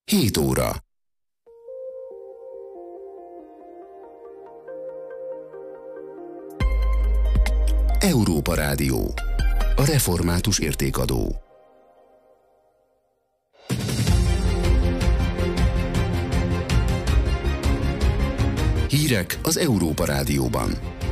7 óra. Európa Rádió. A református értékadó. Hírek az Európa Rádióban.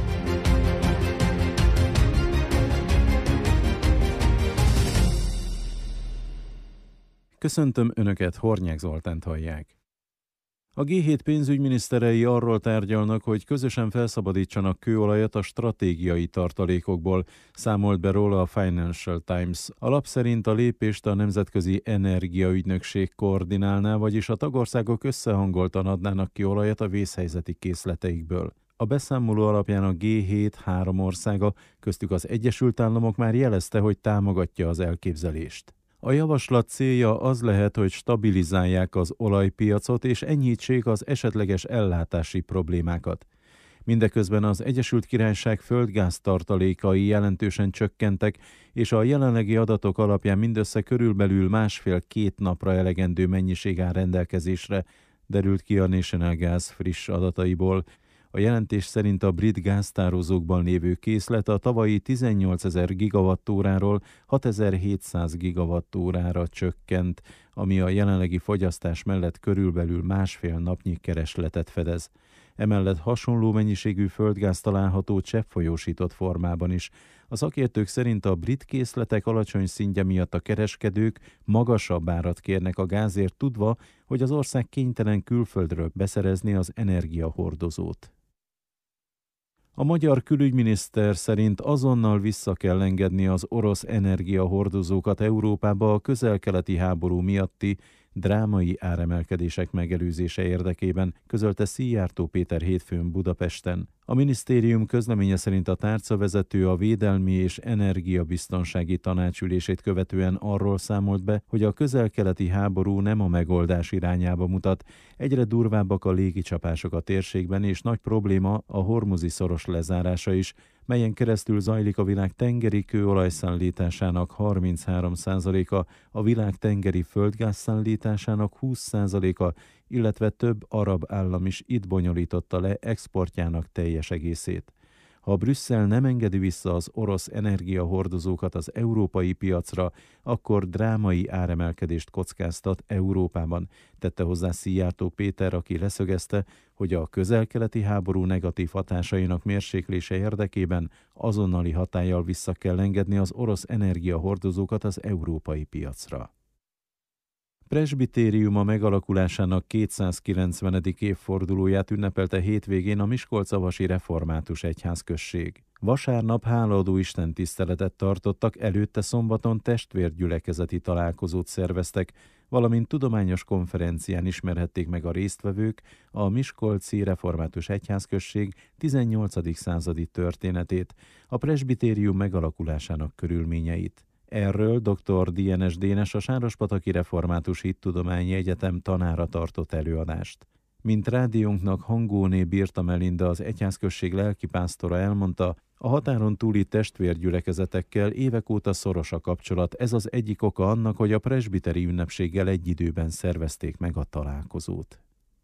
Köszöntöm Önöket, Hornyák Zoltánt hallják. A G7 pénzügyminiszterei arról tárgyalnak, hogy közösen felszabadítsanak kőolajat a stratégiai tartalékokból, számolt be róla a Financial Times. A lap szerint a lépést a Nemzetközi Energiaügynökség koordinálná, vagyis a tagországok összehangoltan adnának ki olajat a vészhelyzeti készleteikből. A beszámoló alapján a G7 3 országa, köztük az Egyesült Államok már jelezte, hogy támogatja az elképzelést. A javaslat célja az lehet, hogy stabilizálják az olajpiacot és enyhítsék az esetleges ellátási problémákat. Mindeközben az Egyesült Királyság földgáz tartalékai jelentősen csökkentek, és a jelenlegi adatok alapján mindössze körülbelül 1,5-2 napra elegendő mennyiség áll rendelkezésre, derült ki a National Gas friss adataiból. A jelentés szerint a brit gáztározókban lévő készlet a tavalyi 18.000 gigawattóráról 6.700 gigawattórára csökkent, ami a jelenlegi fogyasztás mellett körülbelül 1,5 napnyi keresletet fedez. Emellett hasonló mennyiségű földgáz található cseppfolyósított formában is. A szakértők szerint a brit készletek alacsony szintje miatt a kereskedők magasabb árat kérnek a gázért, tudva, hogy az ország kénytelen külföldről beszerezni az energiahordozót. A magyar külügyminiszter szerint azonnal vissza kell engedni az orosz energiahordozókat Európába a közel-keleti háború miatti drámai áremelkedések megelőzése érdekében, közölte Szijjártó Péter hétfőn Budapesten. A minisztérium közleménye szerint a tárcavezető a Védelmi és Energiabiztonsági Tanácsülését követően arról számolt be, hogy a közel-keleti háború nem a megoldás irányába mutat. Egyre durvábbak a légicsapások a térségben, és nagy probléma a Hormuzi szoros lezárása is, melyen keresztül zajlik a világ tengeri kőolajszállításának 33%-a, a világ tengeri földgázszállításának 20%-a, illetve több arab állam is itt bonyolította le exportjának teljes egészét. Ha Brüsszel nem engedi vissza az orosz energiahordozókat az európai piacra, akkor drámai áremelkedést kockáztat Európában, tette hozzá Szijjártó Péter, aki leszögezte, hogy a közel-keleti háború negatív hatásainak mérséklése érdekében azonnali hatállyal vissza kell engedni az orosz energiahordozókat az európai piacra. Presbitériuma megalakulásának 290. évfordulóját ünnepelte hétvégén a Miskolcavasi Református Egyházközség. Vasárnap hálaadó istentiszteletet tartottak, előtte szombaton testvérgyülekezeti találkozót szerveztek, valamint tudományos konferencián ismerhették meg a résztvevők a Miskolci Református Egyházközség 18. századi történetét, a presbitérium megalakulásának körülményeit. Erről dr. Dienes Dénes, a Sárospataki Református Hittudományi Egyetem tanára tartott előadást. Mint rádiónknak Hangóné Birta Melinda, az egyházközség lelkipásztora elmondta, a határon túli testvérgyülekezetekkel évek óta szoros a kapcsolat. Ez az egyik oka annak, hogy a presbiteri ünnepséggel egy időben szervezték meg a találkozót.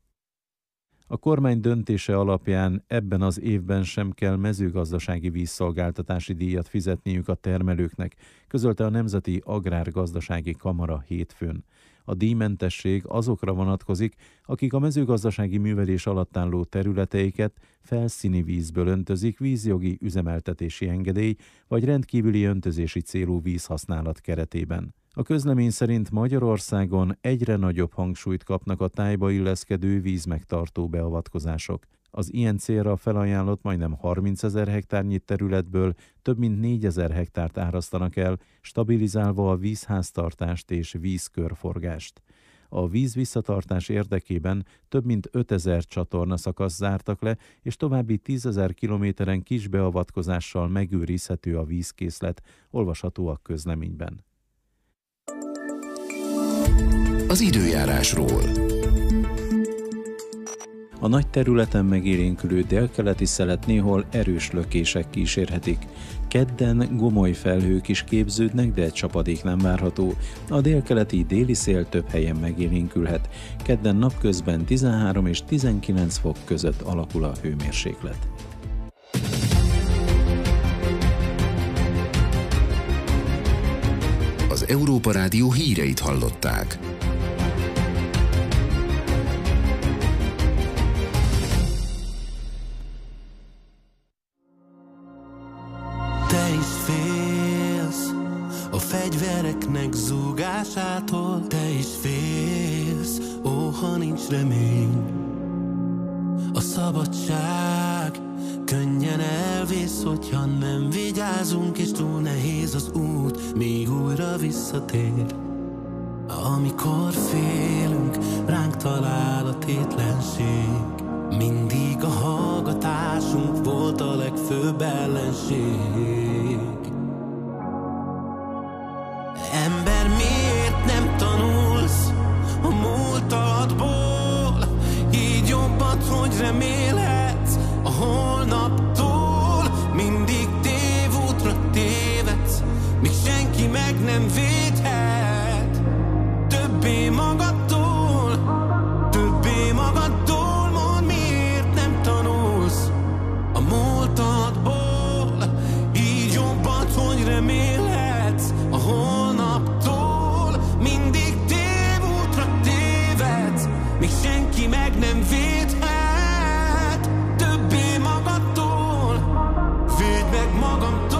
A kormány döntése alapján ebben az évben sem kell mezőgazdasági vízszolgáltatási díjat fizetniük a termelőknek, közölte a Nemzeti Agrárgazdasági Kamara hétfőn. A díjmentesség azokra vonatkozik, akik a mezőgazdasági művelés alatt álló területeiket felszíni vízből öntözik vízjogi üzemeltetési engedély vagy rendkívüli öntözési célú vízhasználat keretében. A közlemény szerint Magyarországon egyre nagyobb hangsúlyt kapnak a tájba illeszkedő vízmegtartó beavatkozások. Az ilyen célra felajánlott majdnem 30 000 hektárnyi területből több mint 4 000 hektárt árasztanak el, stabilizálva a vízháztartást és vízkörforgást. A víz visszatartás érdekében több mint 5000 csatornaszakasz zártak le, és további 10 000 kilométeren kis beavatkozással megőrizhető a vízkészlet, olvasható a közleményben. Az időjárásról. A nagy területen megélénkülő délkeleti szelet néhol erős lökések kísérhetik. Kedden gomoly felhők is képződnek, de csapadék nem várható. A délkeleti déli szél több helyen megélénkülhet. Kedden napközben 13 és 19 fok között alakul a hőmérséklet. Az Európa Rádió híreit hallották. Te is félsz a fegyvereknek zúgásától, te is félsz, ó, ha nincs remény. A szabadság könnyen elvész, hogyha nem vigyázunk, és túl nehéz az út, míg újra visszatér. Amikor félünk, ránk talál a tétlenség. Mindig a hallgatásunk volt a legfőbb ellenség. Ember, miért nem tanulsz a múltadból? Így jobbat, hogy remélhetsz a holnaptól. Mindig tévútra tévedsz, míg senki meg nem védhet. Többé magadtól, többé magadtól. Mondd, miért nem tanulsz a múltadból? Így jobbat, hogy remélhetsz a holnaptól. Mindig tévútra tévedsz, míg senki meg nem védhet. Többé magadtól, védd meg magamtól.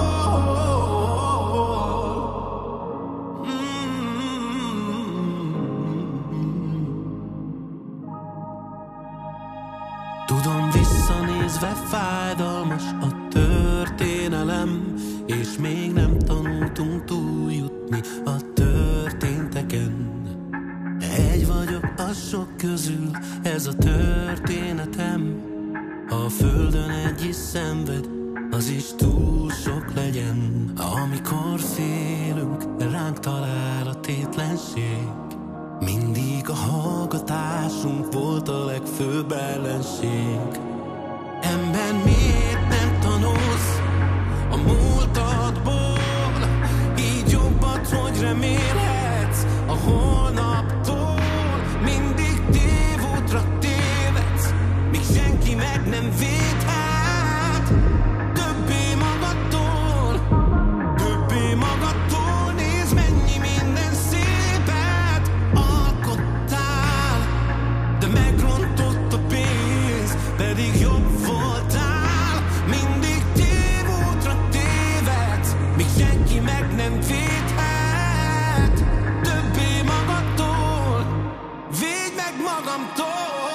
Tudom, visszanézve fájdalmas a történelem, és még nem tanultunk túljutni a történteken. Egy vagyok a sok közül, ez a történetem. Ha a földön egy is szenved, az is túl sok legyen. Amikor félünk, ránk talál a tétlenség. Mindig a hallgatásunk volt a legfőbb ellenség. Ember, miért nem tanulsz a múltadból? Így jobbat, hogy remélhetsz a holnaptól. Mindig tévútra tévedsz, míg senki meg nem védhet. Többé magadtól, többé magadtól. Nézd, mennyi minden szépet alkottál, de megrontott a pénz, pedig jobb voltál. Mindig tévútra tévedsz, míg senki meg nem védhet. Többé magadtól, védj meg magamtól.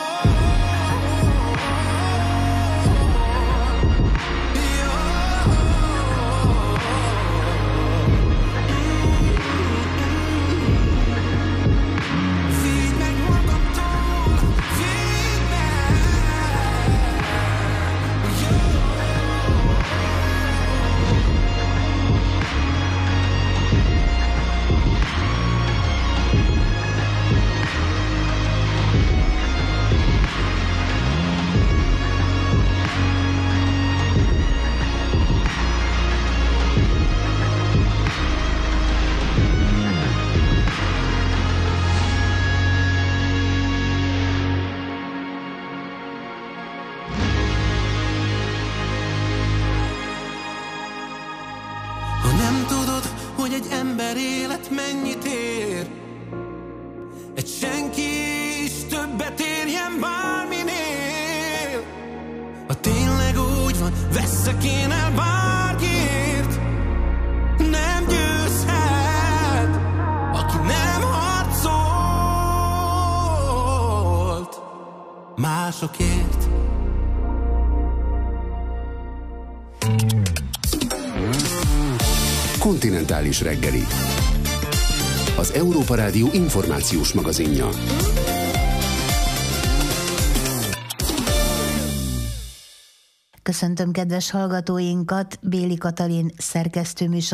Védj meg magamtól, védj meg. Ha nem tudod, hogy egy ember élet mennyit ér, egy senki is többet érjen bárminél. Ha tényleg úgy van, veszek én el bárkiért, nem győzhet, aki nem harcolt másokért. Kontinentális reggeli. Az Európa Rádió információs magazinja. Köszöntöm kedves hallgatóinkat, Béli Katalin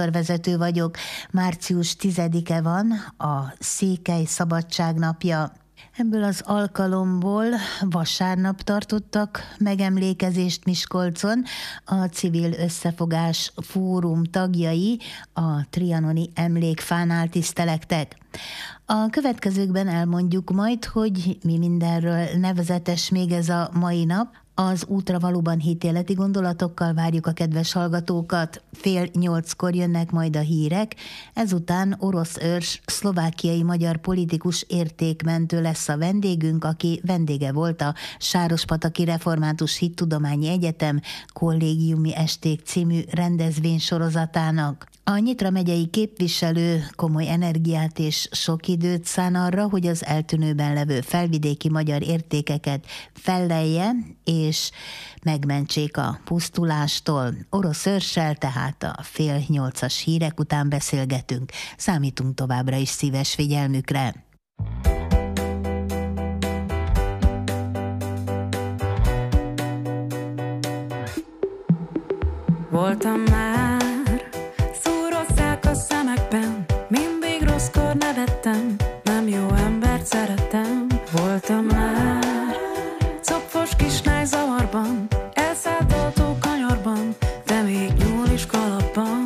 szerkesztőműsorvezető vagyok. Március 10-e van, a Székely Szabadságnapja. Ebből az alkalomból vasárnap tartottak megemlékezést Miskolcon a Civil Összefogás Fórum tagjai a trianoni emlékfánál tisztelektek. A következőkben elmondjuk majd, hogy mi mindenről nevezetes még ez a mai nap. Az útra valóban hitéleti gondolatokkal várjuk a kedves hallgatókat. 7:30 jönnek majd a hírek, ezután orosz őrs, szlovákiai magyar politikus értékmentő lesz a vendégünk, aki vendége volt a Sárospataki Református Hittudományi Egyetem Kollégiumi Esték című rendezvénysorozatának. A Nyitra megyei képviselő komoly energiát és sok időt szán arra, hogy az eltűnőben levő felvidéki magyar értékeket fellelje és megmentsék a pusztulástól. Orosz őrssel tehát a 7:30 hírek után beszélgetünk. Számítunk továbbra is szíves figyelmükre. Voltam már szúrozták a szemekben, mindig rosszkor nevettem, nem jó embert szerettem. Voltam már copfos kislány zavarban, elszállt autó kanyarban, de még nyúl is kalapban.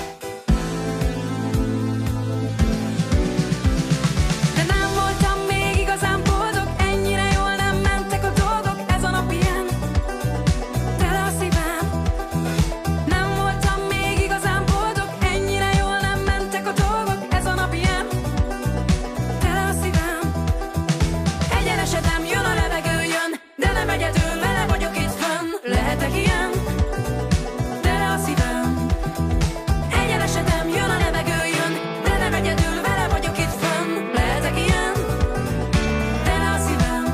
De nem voltam még igazán boldog, ennyire jól nem mentek a dolgok, ez a nap ilyen, tele a szívem. Nem voltam még igazán boldog, ennyire jól nem mentek a dolgok, ez a nap ilyen, tele a szívem. Egyenesedem, jön a levegő, jön, de nem egyedül, vele vagyok itt fönn. Lehetek ilyen, tele a szívem. Egyenesedem, jön a levegő, jön, de nem egyedül, vele vagyok itt fönn. Lehetek ilyen, tele a szívem.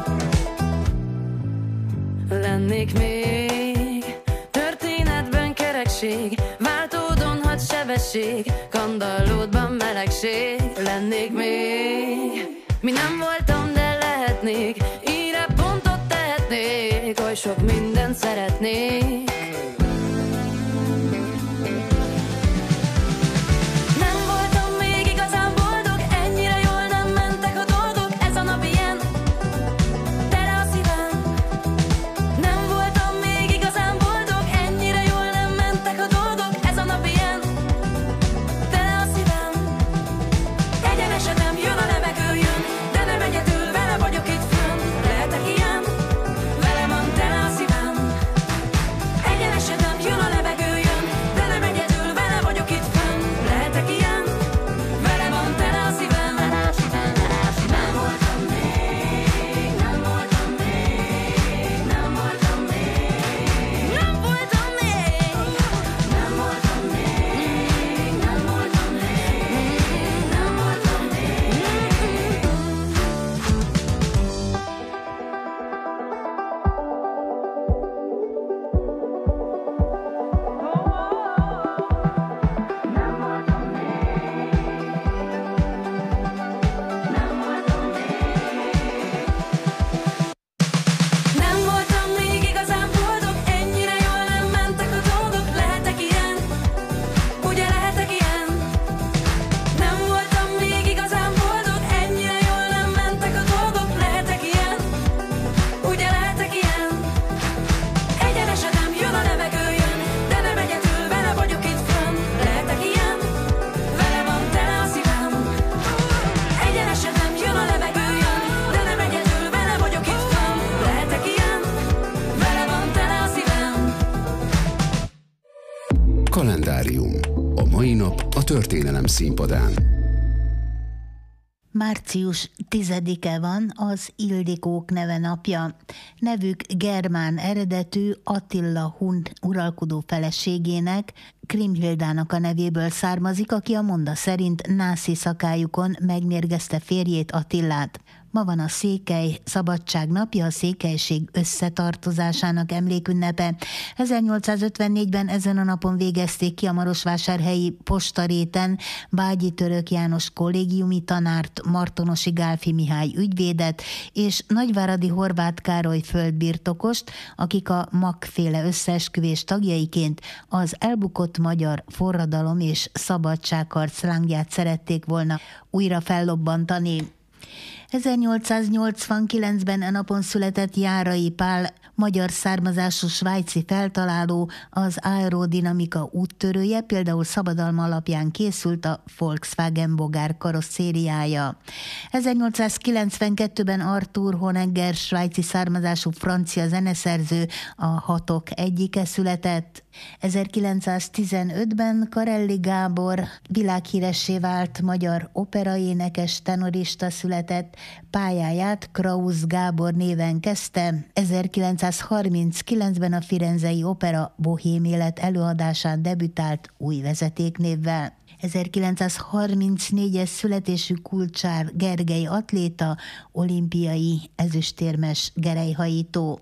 Lennék még történetben kerekség, váltódon had sebesség, kandallódban melegség. Lennék még, mi nem voltam, de lehetnék, írre pontot tehetnék, oly sok mindent szeretnék. Nem voltam még igazán boldog, ennyire jól nem mentek a dolgok, ez a nap ilyen, tele a szívem. Nem voltam még igazán boldog, ennyire jól nem mentek a dolgok, ez a nap ilyen, tele a szívem. Egyenesedem, jön a levegő, jön, de nem egyedül, vele vagyok itt fönn. Lehetek ilyen, vele van tele a szívem. Egyenesedem, jön a levegő, jön, de nem egyedül, vele vagyok itt fönn. Lehetek ilyen, vele van tele a szívem. Nem voltam még, nem voltam még, nem voltam még, nem voltam még, nem voltam még, nem voltam még, nem voltam Nem voltam még igazán boldog, ennyire jól nem mentek a dolgok, lehetek ilyen, ugye lehetek ilyen. Nem voltam még igazán boldog, ennyire jól nem mentek a dolgok, lehetek ilyen, ugye lehetek ilyen. Egyenesedem, jön a levegő, jön, de nem egyedül, vele vagyok itt fönn. Lehetek ilyen, vele van tele a szívem. Egyenesedem, jön a levegő, jön, de nem egyedül, vele vagyok itt fönn. Lehetek ilyen, vele van tele a szívem. Kalendárium. A mai nap a történelem színpadán. Március 10-e van az Ildikók neve napja. Nevük germán eredetű, Attila hun uralkodó feleségének, Kriemhildának a nevéből származik, aki a monda szerint nászi szakályukon megmérgezte férjét, Attillát. Ma van a Székely Szabadság napja, a székelység összetartozásának emlékünnepe. 1854-ben ezen a napon végezték ki a marosvásárhelyi postaréten Bágyi Török János kollégiumi tanárt, Martonosi Gálfi Mihály ügyvédet és Nagyváradi Horváth Károly földbirtokost, akik a Mack-féle összeesküvés tagjaiként az elbukott magyar forradalom és szabadságharc lángját szerették volna újra fellobbantani. 1889-ben a napon született Járai Pál, magyar származású svájci feltaláló, az aerodinamika úttörője, például szabadalma alapján készült a Volkswagen Bogár karosszériája. 1892-ben Arthur Honegger, svájci származású francia zeneszerző, a hatok egyike született. 1915-ben Karelli Gábor világhíressé vált magyar operaénekes, tenorista született, pályáját Krausz Gábor néven kezdte. 1939-ben a Firenzei Opera Bohém élet előadásán debütált új vezetéknévvel. 1934-es születésű Kulcsár Gergely atléta, olimpiai ezüstérmes gerelyhajító.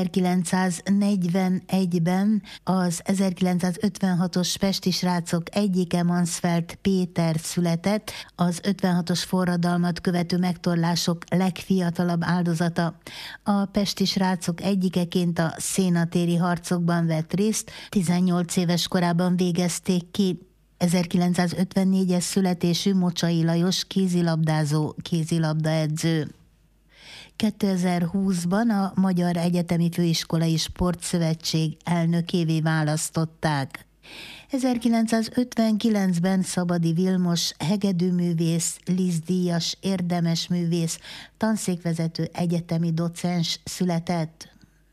1941-ben az 1956-os pesti srácok egyike, Mansfeld Péter született, az 56-os forradalmat követő megtorlások legfiatalabb áldozata. A pesti srácok egyikeként a szénatéri harcokban vett részt, 18 éves korában végezték ki. 1954-es születésű Mocsai Lajos kézilabdázó, kézilabdaedző. 2020-ban a Magyar Egyetemi Főiskolai Sportszövetség elnökévé választották. 1959-ben Szabadi Vilmos hegedűművész, Liszt-díjas érdemes művész, tanszékvezető egyetemi docens született.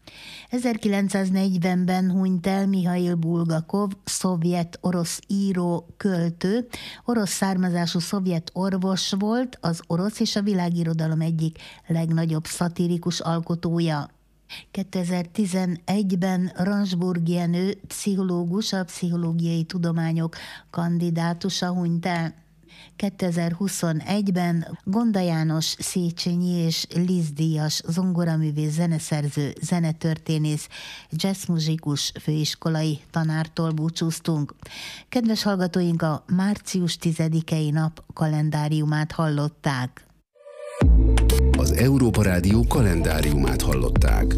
1940-ben hunyt el Mihail Bulgakov, szovjet-orosz író, költő, orosz származású szovjet orvos volt, az orosz és a világirodalom egyik legnagyobb szatirikus alkotója. 2011-ben Ransburg Jenő, pszichológus, a pszichológiai tudományok kandidátusa hunyt el. 2021-ben Gonda János Széchenyi és Liszt-díjas zongoraművész, zeneszerző, zenetörténész, jazzmuzsikus főiskolai tanártól búcsúztunk. Kedves hallgatóink, a március 10-i nap kalendáriumát hallották. Az Európa Rádió kalendáriumát hallották.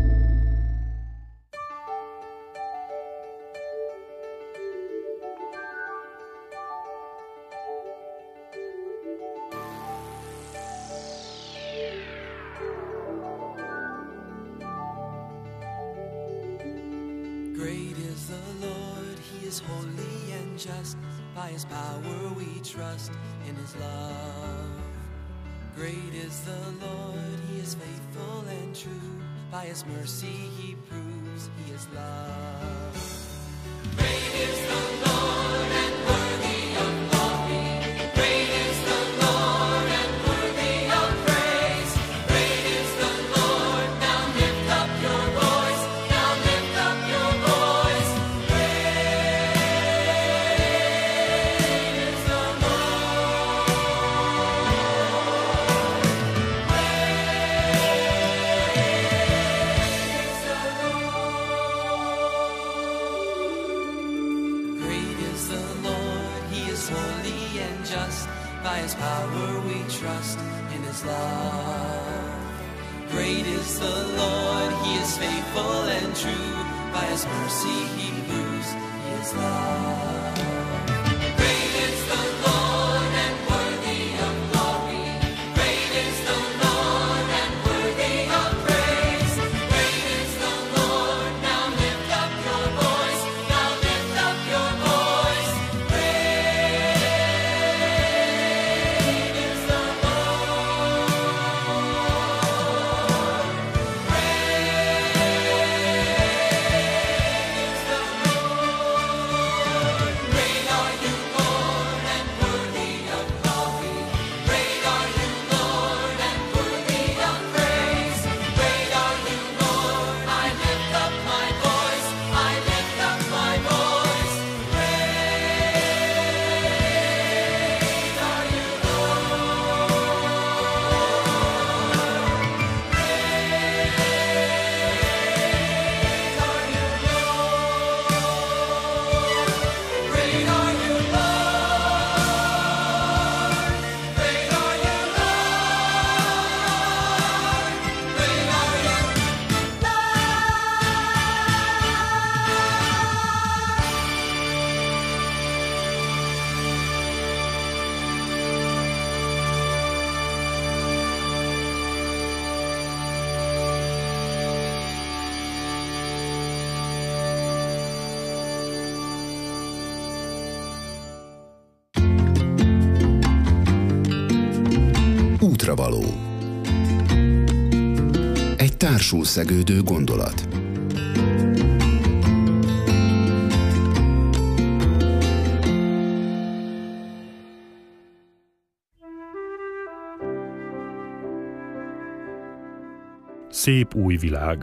Great is the Lord, He is holy and just. By His power we trust in His love. Great is the Lord, He is faithful and true. By His mercy He proves He is love. Great is the Lord and worthy of glory. Great is the Lord and worthy of praise. Great is the Lord, now lift up your voice. Now lift up your voice. Great is the Lord. Great is the Lord, He is holy and just. By His power we trust in His love. Great is the Lord, He is faithful and true. By His mercy He proves He is love. Great is the Lord and worthy of glory. Great is the Lord and worthy of praise. Great is the Lord, now lift up your voice. Now lift up your voice. Great is the Lord. Great Útravaló. Egy társul szegődő gondolat. Szép új világ.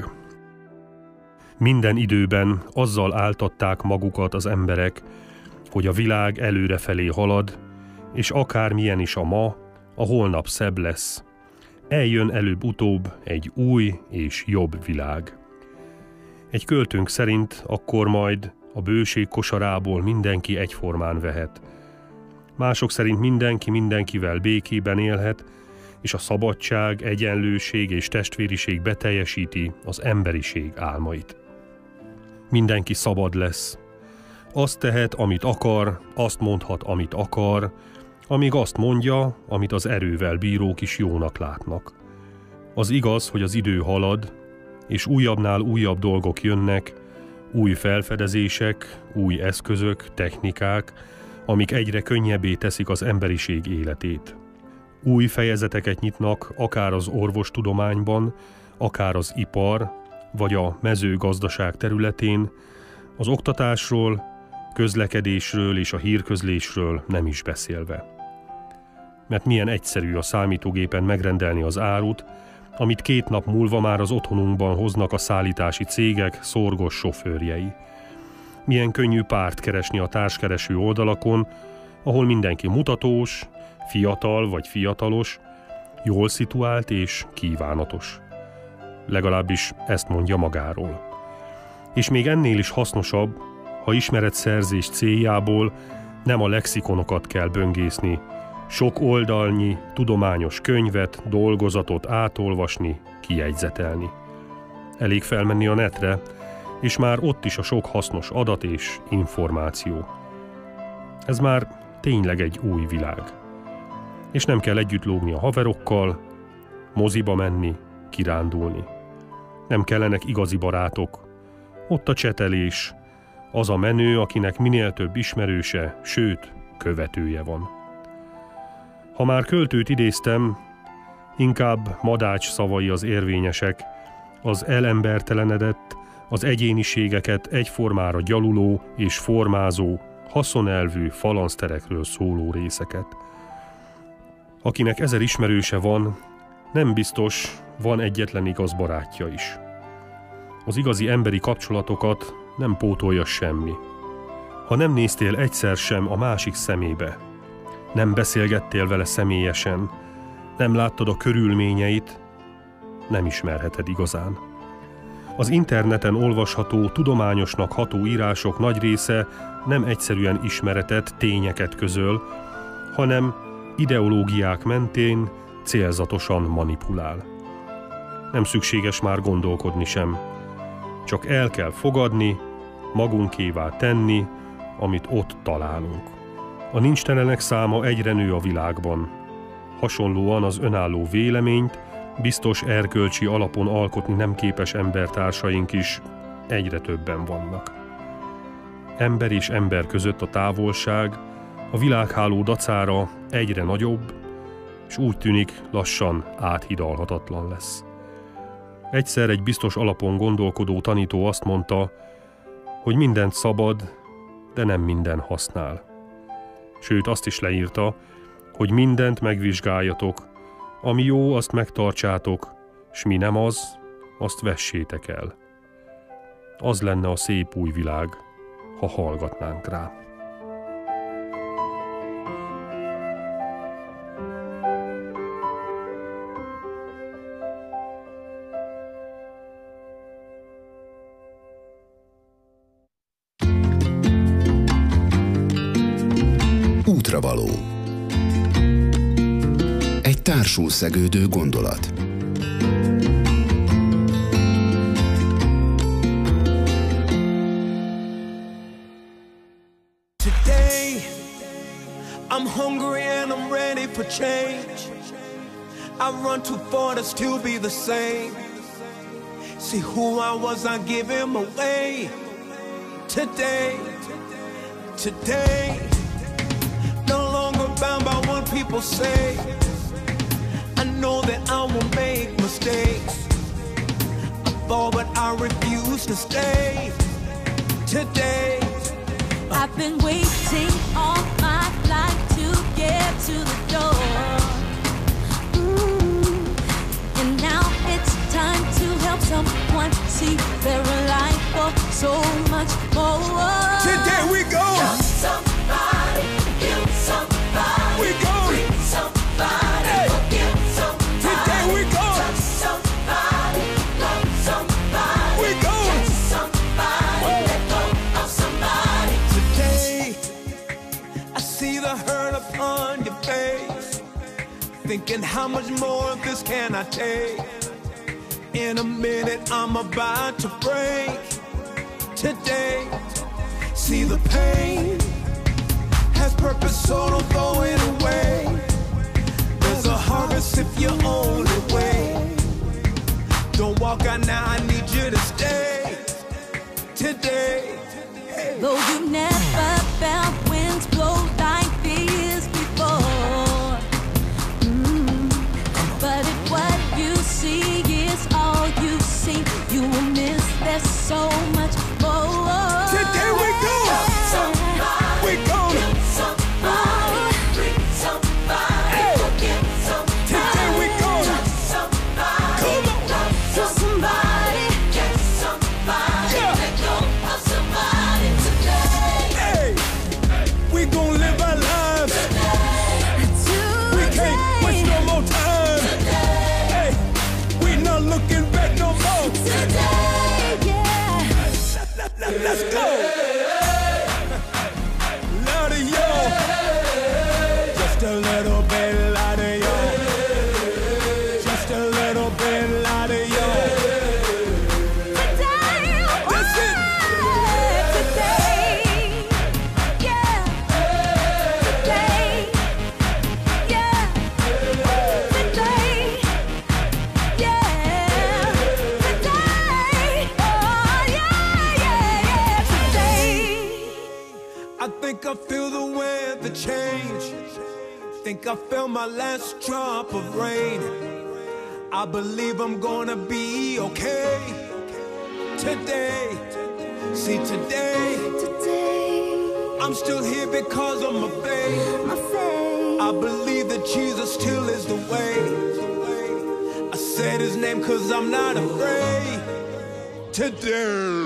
Minden időben azzal áltatták magukat az emberek, hogy a világ előrefelé halad, és akármilyen is a ma, a holnap szebb lesz. Eljön előbb-utóbb egy új és jobb világ. Egy költőnk szerint akkor majd a bőség kosarából mindenki egyformán vehet. Mások szerint mindenki mindenkivel békében élhet, és a szabadság, egyenlőség és testvériség beteljesíti az emberiség álmait. Mindenki szabad lesz. Azt tehet, amit akar, azt mondhat, amit akar, amíg azt mondja, amit az erővel bírók is jónak látnak. Az igaz, hogy az idő halad, és újabbnál újabb dolgok jönnek, új felfedezések, új eszközök, technikák, amik egyre könnyebbé teszik az emberiség életét. Új fejezeteket nyitnak akár az orvostudományban, akár az ipar, vagy a mezőgazdaság területén, az oktatásról, közlekedésről és a hírközlésről nem is beszélve. Mert milyen egyszerű a számítógépen megrendelni az árut, amit 2 nap múlva már az otthonunkban hoznak a szállítási cégek szorgos sofőrjei. Milyen könnyű párt keresni a társkereső oldalakon, ahol mindenki mutatós, fiatal vagy fiatalos, jól szituált és kívánatos. Legalábbis ezt mondja magáról. És még ennél is hasznosabb, ha ismeretszerzés céljából nem a lexikonokat kell böngészni, sok oldalnyi tudományos könyvet, dolgozatot átolvasni, kijegyzetelni. Elég felmenni a netre, és már ott is a sok hasznos adat és információ. Ez már tényleg egy új világ. És nem kell együtt lógni a haverokkal, moziba menni, kirándulni. Nem kellenek igazi barátok. Ott a csetelés, az a menő, akinek minél több ismerőse, sőt, követője van. Ha már költőt idéztem, inkább Madács szavai az érvényesek, az elembertelenedett, az egyéniségeket egyformára gyaluló és formázó, haszonelvű falanszterekről szóló részeket. Akinek 1000 ismerőse van, nem biztos, van egyetlen igaz barátja is. Az igazi emberi kapcsolatokat nem pótolja semmi. Ha nem néztél egyszer sem a másik szemébe, nem beszélgettél vele személyesen, nem láttad a körülményeit, nem ismerheted igazán. Az interneten olvasható, tudományosnak ható írások nagy része nem egyszerűen ismeretet, tényeket közöl, hanem ideológiák mentén célzatosan manipulál. Nem szükséges már gondolkodni sem. Csak el kell fogadni, magunkévá tenni, amit ott találunk. A nincstelenek száma egyre nő a világban. Hasonlóan az önálló véleményt, biztos erkölcsi alapon alkotni nem képes embertársaink is egyre többen vannak. Ember és ember között a távolság a világháló dacára egyre nagyobb, és úgy tűnik lassan áthidalhatatlan lesz. Egyszer egy biztos alapon gondolkodó tanító azt mondta, hogy mindent szabad, de nem minden használ. Sőt, azt is leírta, hogy mindent megvizsgáljatok, ami jó, azt megtartsátok, s mi nem az, azt vessétek el. Az lenne a szép új világ, ha hallgatnánk rá. Útravaló. Egy társul szegődő gondolat. Today, I'm hungry and I'm ready for change. I run too far to still be the same. See who I was, I give him away. Today, no longer bound by what people say. I know that I will make mistakes. I fall, but I refuse to stay. Today, I've been waiting all my life to get to the door. And now it's time to help someone see their life for so much more. today we go. Love somebody, heal somebody, We go. free somebody, Hey. forgive somebody, Today we go. touch somebody, love somebody, We go. kiss somebody, let go of somebody. Today, I see the hurt upon your face. Thinking how much more of this can I take? In a minute, I'm about to break. Today, see the pain has purpose, so don't throw it away. There's a harvest if you only wait. Don't walk out now, I need you to stay. Today, Though you never felt winds blow like these before, but if what you see is all you see, you will miss there's so much more. today we go. We go. Today we go. Come on. Hey, we gon' live our lives. We can't waste no more time. Hey, we not looking back no more. Let's go. Louder, y'all. Just a little bit louder, y'all. Just a little bit louder, y'all. That's it. I think I feel the weather change. Think I felt my last drop of rain. I believe I'm gonna be okay. Today, see today, I'm still here because of my faith. I believe that Jesus still is the way. I said his name cause I'm not afraid. Today.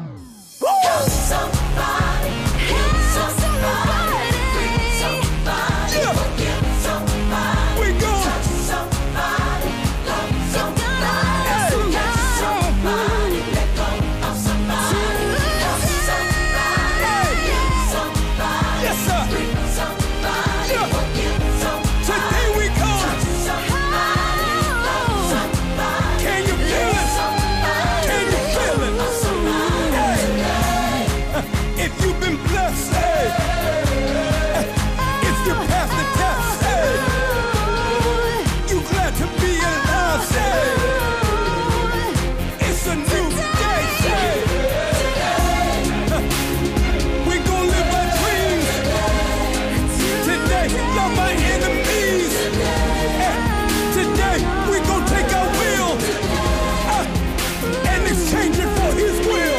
Somebody, heal somebody, free somebody, Yeah. forgive somebody, We go. touch somebody, love somebody, kiss somebody, let go of somebody, love somebody, heal somebody, Yes, sir. free somebody, Yeah. forgive somebody, Today we go. touch somebody, love somebody, Can you feel it? somebody, Can you feel it? of somebody. If you've been blessed, hey, if you passed the test, hey, you glad to be alive, say, it's a new day, say, we gon' live our dreams today, love my enemies, hey, today we gon' take our will and exchange it for his will.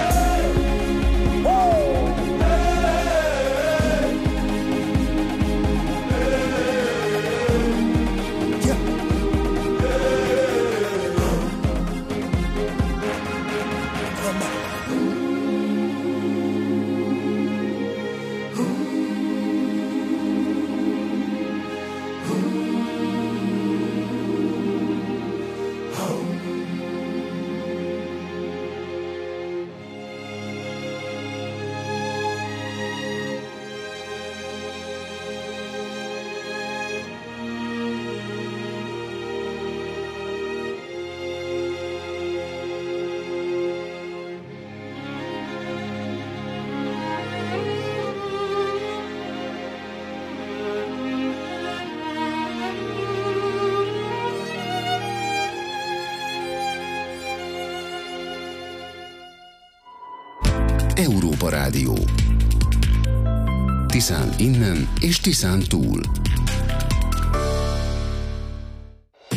Európa Rádió. Tiszán innen és Tiszán túl.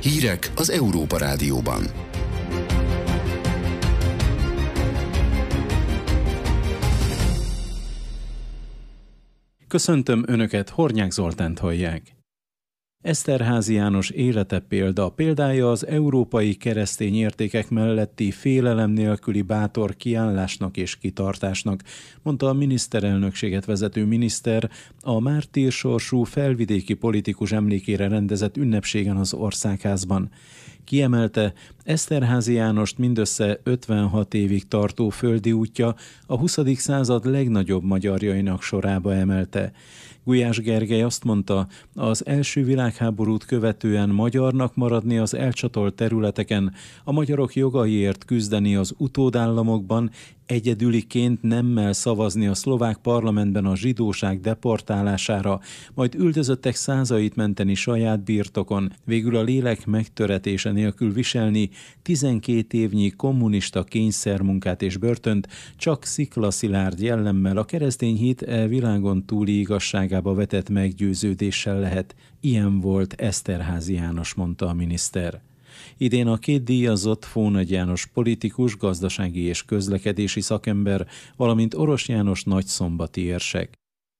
Hírek az Európa Rádióban. Köszöntöm Önöket, Hornyák Zoltánt hallják. Eszterházy János élete példája az európai keresztény értékek melletti félelem nélküli bátor kiállásnak és kitartásnak, mondta a miniszterelnökséget vezető miniszter a mártírsorsú felvidéki politikus emlékére rendezett ünnepségen az Országházban. Kiemelte, Eszterházy Jánost mindössze 56 évig tartó földi útja a 20. század legnagyobb magyarjainak sorába emelte. Gulyás Gergely azt mondta, az első világháborút követően magyarnak maradni az elcsatolt területeken, a magyarok jogaiért küzdeni az utódállamokban, egyedüliként nemmel szavazni a szlovák parlamentben a zsidóság deportálására, majd üldözöttek százait menteni saját birtokon, végül a lélek megtöretése nélkül viselni 12 évnyi kommunista kényszermunkát és börtönt, csak sziklaszilárd jellemmel a keresztény hit világon túli igazságába vetett meggyőződéssel lehet. Ilyen volt Eszterházy János, mondta a miniszter. Idén a 2 díjazott Fónagy János politikus, gazdasági és közlekedési szakember, valamint Oros János nagyszombati érsek.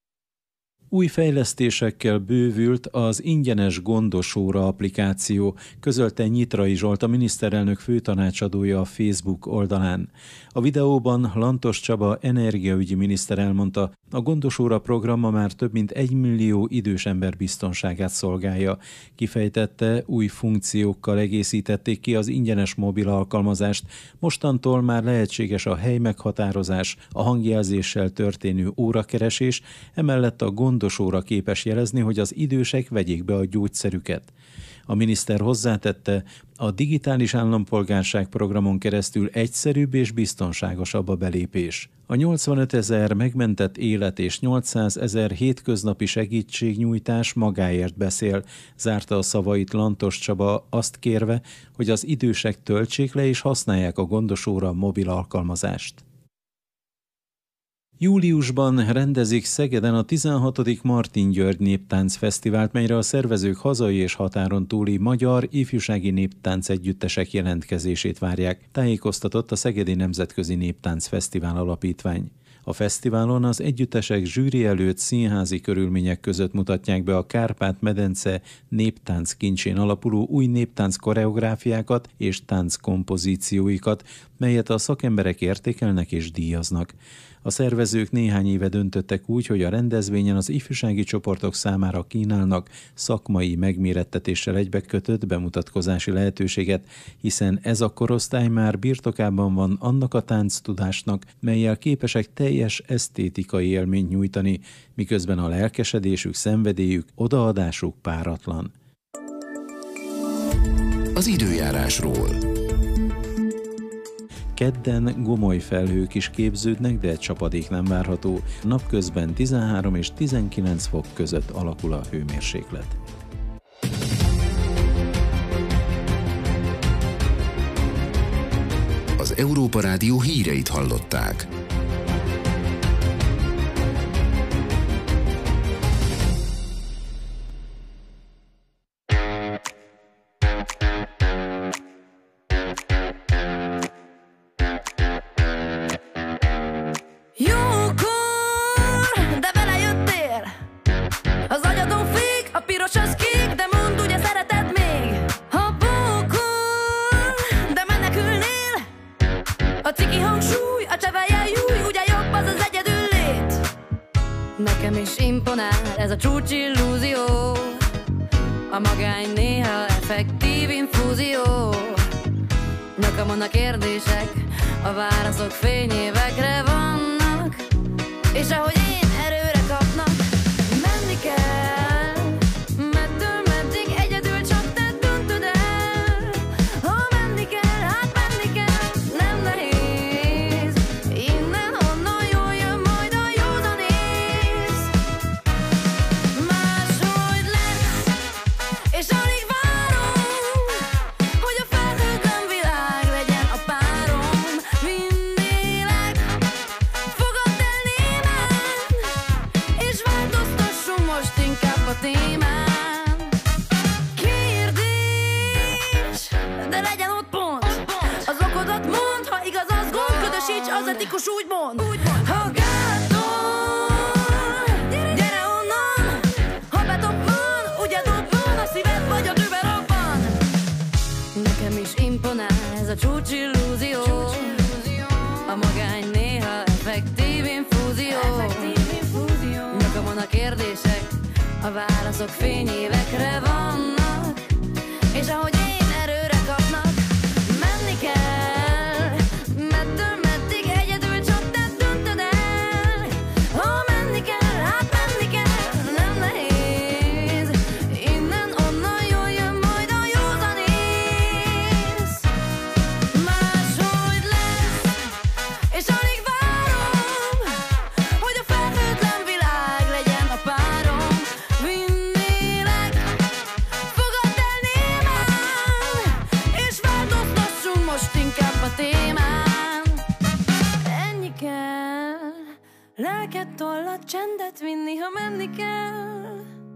Új fejlesztésekkel bővült az ingyenes Gondosóra applikáció, közölte Nyitrai Zsolt, a miniszterelnök főtanácsadója a Facebook oldalán. A videóban Lantos Csaba energiaügyi miniszter elmondta, a Gondosóra programma már több mint 1 millió idős ember biztonságát szolgálja. Kifejtette, új funkciókkal egészítették ki az ingyenes mobil alkalmazást, mostantól már lehetséges a helymeghatározás, a hangjelzéssel történő órakeresés, emellett a Gondosóra képes jelezni, hogy az idősek vegyék be a gyógyszerüket. A miniszter hozzátette, a digitális állampolgárság programon keresztül egyszerűbb és biztonságosabb a belépés. A 85 000 megmentett élet és 800 000 hétköznapi segítségnyújtás magáért beszél, zárta a szavait Lantos Csaba, azt kérve, hogy az idősek töltsék le és használják a Gondosóra mobil alkalmazást. Júliusban rendezik Szegeden a 16. Martin György Néptánc Fesztivált, melyre a szervezők hazai és határon túli magyar ifjúsági néptánc együttesek jelentkezését várják, tájékoztatott a Szegedi Nemzetközi Néptánc Fesztivál Alapítvány. A fesztiválon az együttesek zsűri előtt színházi körülmények között mutatják be a Kárpát-medence néptánc kincsén alapuló új néptánc koreográfiákat és tánckompozícióikat, melyet a szakemberek értékelnek és díjaznak. A szervezők néhány éve döntöttek úgy, hogy a rendezvényen az ifjúsági csoportok számára kínálnak szakmai megmérettetéssel egybekötött bemutatkozási lehetőséget, hiszen ez a korosztály már birtokában van annak a tánctudásnak, mellyel képesek teljes esztétikai élményt nyújtani, miközben a lelkesedésük, szenvedélyük, odaadásuk páratlan. Az időjárásról. Kedden gomoly felhők is képződnek, de csapadék nem várható. Napközben 13 és 19 fok között alakul a hőmérséklet. Az Európa Rádió híreit hallották. Nekem is imponál ez a csúcsillúzió, a magány néha effektív infúzió. Nyakamon a kérdések, a válaszok fényévekre vannak, és ahogy én erőre kapnak, menni kell, mettől meddig egyedül csak te döntöd el. Ha menni kell, hát menni kell, nem nehéz, innen onnan jól jön majd a józanész. Máshogy lesz, és alig várom, hogy a felhőtlen világ legyen a párom. Vinélek, fogadd el némán, de legyen ott pont. Az okodat mondd, ha igaz az gond, ködösíts, az etikus úgy mond. Ha gátol, gyere onnan, ha betoppan, ugye dobban, a szíved vagy a tűbe robban. Nekem is imponál ez a csúcsillúzió, a magány néha effektív infúzió. Nyakamon a kérdések, a válaszok fényévekre vannak, és ahogy én erőre kapnak, menni kell, mettől meddig egyedül csak te döntöd el. Ha menni kell, hát menni kell, nem nehéz, innen onnan jól jön majd a józanész. Máshogy lesz, és alig várom, hogy a felhőtlen világ legyen a párom. Vinnélek, fogadd el némán, és változtassunk most inkább a témán. Ennyi kell, lelket, tollat, csendet vinni, ha menni kell.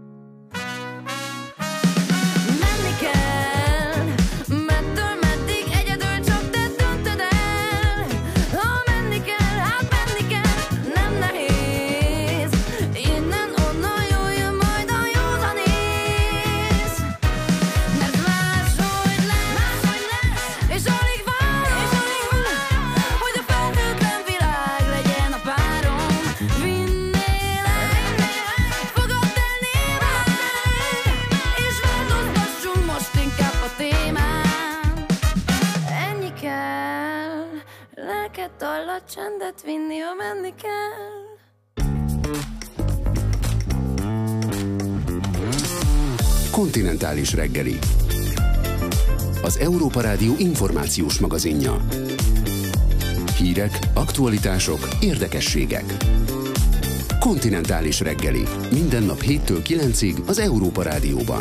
Menni kell, mettől meddig egyedül csak te döntöd el. Ha menni kell, hát menni kell, nem nehéz, innen onnan jól jön majd a józanész. Mert máshogy lesz, és alig várom, hogy a felhőtlen világ legyen a párom. Vinnélek, fogadd el némán, és változtassunk most inkább a témán. Ennyi kell, lelket, tallat, csendet vinni, ha menni kell. Kontinentális reggeli. Az Európa Rádió információs magazinja. Hírek, aktualitások, érdekességek. Kontinentális reggeli. Minden nap 7-től 9-ig az Európa Rádióban.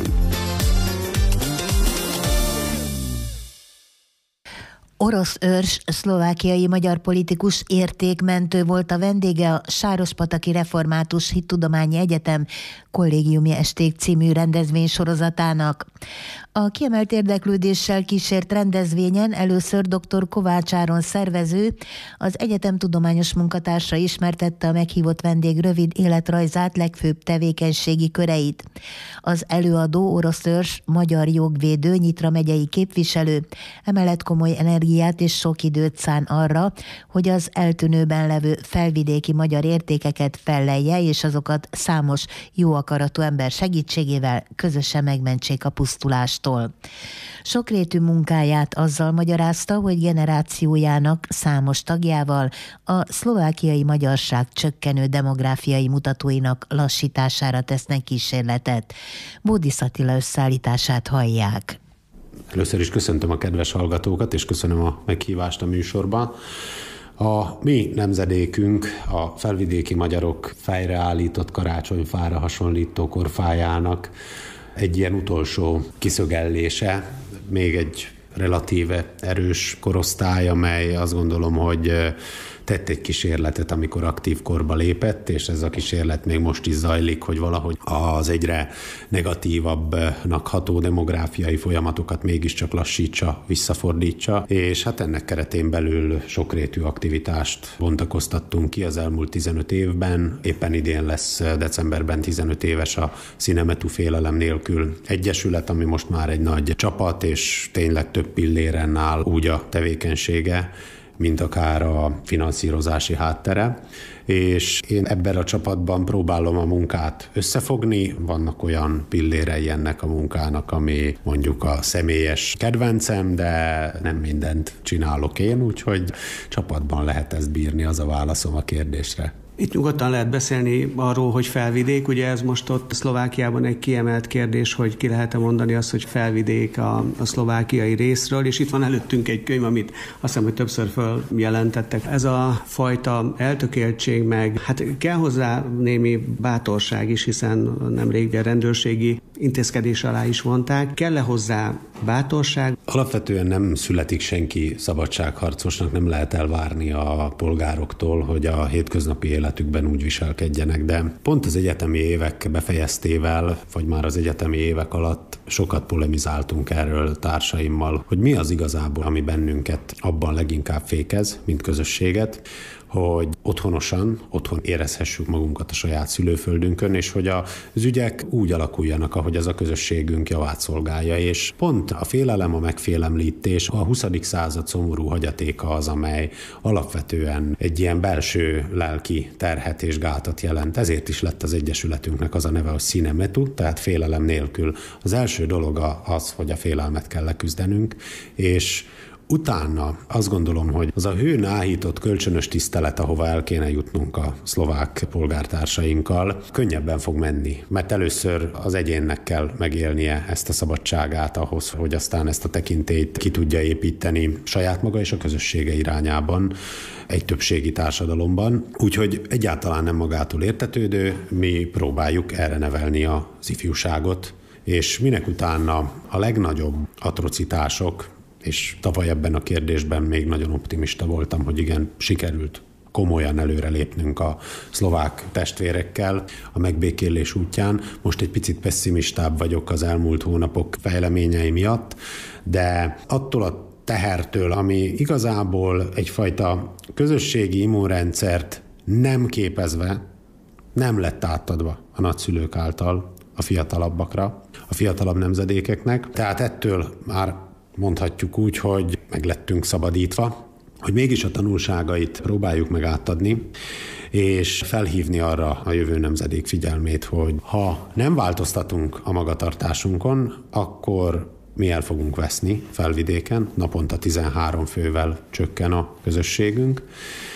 Orosz őrs, szlovákiai magyar politikus, értékmentő volt a vendége a Sárospataki Református Hittudományi Egyetem Kollégiumi Esték című rendezvény sorozatának. A kiemelt érdeklődéssel kísért rendezvényen először dr. Kovács Áron szervező, az egyetem tudományos munkatársa ismertette a meghívott vendég rövid életrajzát, legfőbb tevékenységi köreit. Az előadó orosz őrs, magyar jogvédő, Nyitra megyei képviselő, emellett komoly energiát és sok időt szán arra, hogy az eltűnőben levő felvidéki magyar értékeket fellelje, és azokat számos jó akaratú ember segítségével közösen megmentsék a pusztulástól. Sokrétű munkáját azzal magyarázta, hogy generációjának számos tagjával a szlovákiai magyarság csökkenő demográfiai mutatóinak lassítására tesznek kísérletet. Bódis Attila összeállítását hallják. Először is köszöntöm a kedves hallgatókat, és köszönöm a meghívást a műsorban. A mi nemzedékünk a felvidéki magyarok fejreállított karácsonyfára hasonlító korfájának egy ilyen utolsó kiszögellése, még egy relatíve erős korosztály, amely azt gondolom, hogy tett egy kísérletet, amikor aktív korba lépett, és ez a kísérlet még most is zajlik, hogy valahogy az egyre negatívabbnak ható demográfiai folyamatokat mégiscsak lassítsa, visszafordítsa, és hát ennek keretén belül sokrétű aktivitást bontakoztattunk ki az elmúlt 15 évben. Éppen idén lesz decemberben 15 éves a Színemetű Félelem Nélkül Egyesület, ami most már egy nagy csapat, és tényleg több pilléren áll úgy a tevékenysége, mint akár a finanszírozási háttere, és én ebben a csapatban próbálom a munkát összefogni. Vannak olyan pillérei ennek a munkának, ami mondjuk a személyes kedvencem, de nem mindent csinálok én, úgyhogy csapatban lehet ezt bírni, az a válaszom a kérdésre. Itt nyugodtan lehet beszélni arról, hogy felvidék, ugye ez most ott Szlovákiában egy kiemelt kérdés, hogy ki lehet-e mondani azt, hogy felvidék a szlovákiai részről, és itt van előttünk egy könyv, amit azt hiszem, hogy többször feljelentettek. Ez a fajta eltökéltség, meg hát kell hozzá némi bátorság is, hiszen nemrég a rendőrségi intézkedés alá is vonták. Kell-e hozzá bátorság? Alapvetően nem születik senki szabadságharcosnak, nem lehet elvárni a polgároktól, hogy a hétköznapi életükben úgy viselkedjenek, de pont az egyetemi évek befejeztével, vagy már az egyetemi évek alatt sokat polemizáltunk erről társaimmal, hogy mi az igazából, ami bennünket abban leginkább fékez, mint közösséget, hogy otthon érezhessük magunkat a saját szülőföldünkön, és hogy az ügyek úgy alakuljanak, ahogy ez a közösségünk javát szolgálja. És pont a félelem, a megfélemlítés, a 20. század szomorú hagyatéka az, amely alapvetően egy ilyen belső lelki terhet és gátat jelent. Ezért is lett az egyesületünknek az a neve, hogy Sine Metu, tehát félelem nélkül. Az első dolog az, hogy a félelmet kell leküzdenünk, és utána azt gondolom, hogy az a hőn áhított kölcsönös tisztelet, ahova el kéne jutnunk a szlovák polgártársainkkal, könnyebben fog menni, mert először az egyénnek kell megélnie ezt a szabadságát ahhoz, hogy aztán ezt a tekintélyt ki tudja építeni saját maga és a közössége irányában egy többségi társadalomban. Úgyhogy egyáltalán nem magától értetődő, mi próbáljuk erre nevelni az ifjúságot, és minek utána a legnagyobb atrocitások, és tavaly ebben a kérdésben még nagyon optimista voltam, hogy igen, sikerült komolyan előrelépnünk a szlovák testvérekkel a megbékélés útján. Most egy picit pessimistább vagyok az elmúlt hónapok fejleményei miatt, de attól a tehertől, ami igazából egyfajta közösségi immunrendszert nem képezve, nem lett átadva a nagyszülők által a fiatalabbakra, a fiatalabb nemzedékeknek. Tehát ettől már mondhatjuk úgy, hogy meglettünk szabadítva, hogy mégis a tanulságait próbáljuk meg átadni, és felhívni arra a jövő nemzedék figyelmét, hogy ha nem változtatunk a magatartásunkon, akkor mi el fogunk veszni Felvidéken, naponta 13 fővel csökken a közösségünk,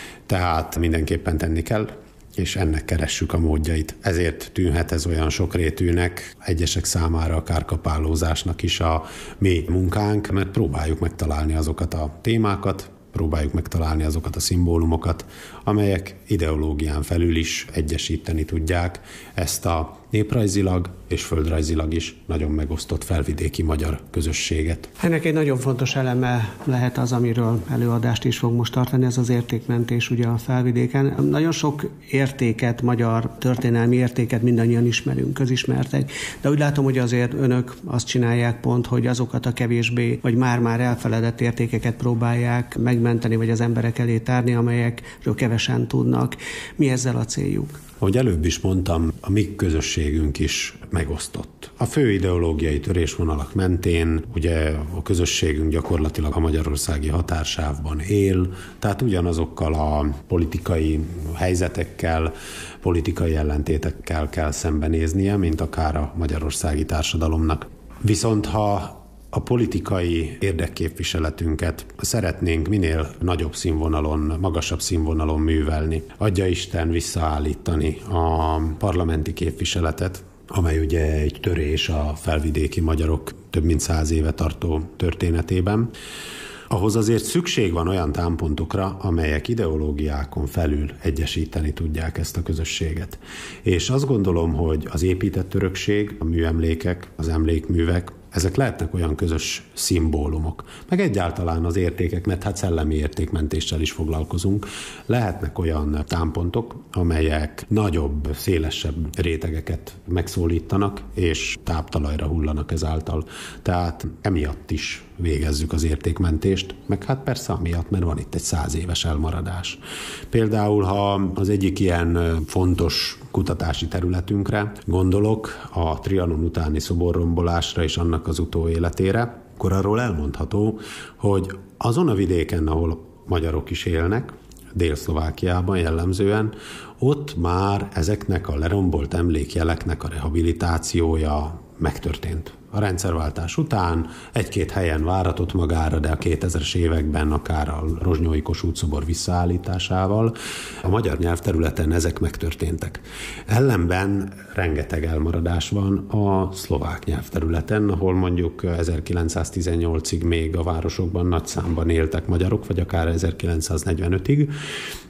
tehát mindenképpen tenni kell, és ennek keressük a módjait. Ezért tűnhet ez olyan sokrétűnek, egyesek számára akár kapálózásnak is a mi munkánk, mert próbáljuk megtalálni azokat a témákat, próbáljuk megtalálni azokat a szimbólumokat, amelyek ideológián felül is egyesíteni tudják ezt a néprajzilag és földrajzilag is nagyon megosztott felvidéki magyar közösséget. Ennek egy nagyon fontos eleme lehet az, amiről előadást is fog most tartani, ez az értékmentés ugye a Felvidéken. Nagyon sok értéket, magyar történelmi értéket mindannyian ismerünk, közismertek, de úgy látom, hogy azért önök azt csinálják pont, hogy azokat a kevésbé, vagy már-már elfeledett értékeket próbálják megmenteni, vagy az emberek elé tárni, amelyekről kevesen tudnak. Mi ezzel a céljuk? Ahogy előbb is mondtam, a mi közösségünk is megosztott. A fő ideológiai törésvonalak mentén ugye a közösségünk gyakorlatilag a magyarországi határsávban él, tehát ugyanazokkal a politikai helyzetekkel, politikai ellentétekkel kell szembenéznie, mint akár a magyarországi társadalomnak. Viszont ha a politikai érdekképviseletünket szeretnénk minél nagyobb színvonalon, magasabb színvonalon művelni. Adja Isten visszaállítani a parlamenti képviseletet, amely ugye egy törés a felvidéki magyarok több mint 100 éve tartó történetében. Ahhoz azért szükség van olyan támpontokra, amelyek ideológiákon felül egyesíteni tudják ezt a közösséget. És azt gondolom, hogy az épített örökség, a műemlékek, az emlékművek, ezek lehetnek olyan közös szimbólumok. Meg egyáltalán az értékek, mert hát szellemi értékmentéssel is foglalkozunk, lehetnek olyan támpontok, amelyek nagyobb, szélesebb rétegeket megszólítanak, és táptalajra hullanak ezáltal. Tehát emiatt is végezzük az értékmentést, meg hát persze amiatt, mert van itt egy 100 éves elmaradás. Például, ha az egyik ilyen fontos kutatási területünkre gondolok, a Trianon utáni szoborrombolásra és annak az utóéletére, akkor arról elmondható, hogy azon a vidéken, ahol magyarok is élnek, Dél-Szlovákiában jellemzően, ott már ezeknek a lerombolt emlékjeleknek a rehabilitációja megtörtént. A rendszerváltás után egy-két helyen váratott magára, de a 2000-es években akár a rozsnyói Kossuth szobor visszaállításával a magyar nyelvterületen ezek megtörténtek. Ellenben rengeteg elmaradás van a szlovák nyelvterületen, ahol mondjuk 1918-ig még a városokban nagy számban éltek magyarok, vagy akár 1945-ig,